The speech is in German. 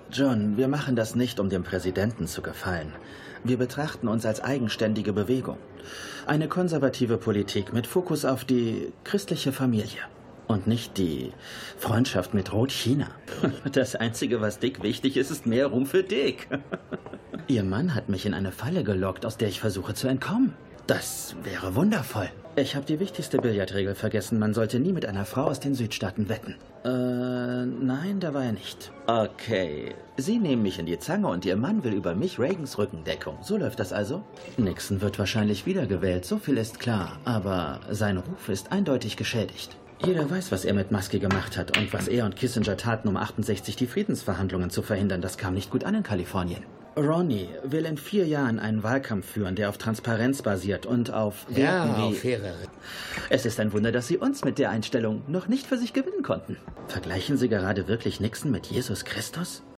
John, wir machen das nicht, um dem Präsidenten zu gefallen. Wir betrachten uns als eigenständige Bewegung. Eine konservative Politik mit Fokus auf die christliche Familie. Und nicht die Freundschaft mit Rot-China. Das Einzige, was Dick wichtig ist, ist mehr Ruhm für Dick. Ihr Mann hat mich in eine Falle gelockt, aus der ich versuche zu entkommen. Das wäre wundervoll. Ich habe die wichtigste Billardregel vergessen. Man sollte nie mit einer Frau aus den Südstaaten wetten. Nein, da war er nicht. Okay. Sie nehmen mich in die Zange und Ihr Mann will über mich Reagans Rückendeckung. So läuft das also? Nixon wird wahrscheinlich wiedergewählt, so viel ist klar. Aber sein Ruf ist eindeutig geschädigt. Jeder weiß, was er mit Muskie gemacht hat und was er und Kissinger taten, um 68 die Friedensverhandlungen zu verhindern. Das kam nicht gut an in Kalifornien. Ronny will in 4 Jahren einen Wahlkampf führen, der auf Transparenz basiert und auf Werten wie... auf faire. Es ist ein Wunder, dass Sie uns mit der Einstellung noch nicht für sich gewinnen konnten. Vergleichen Sie gerade wirklich Nixon mit Jesus Christus?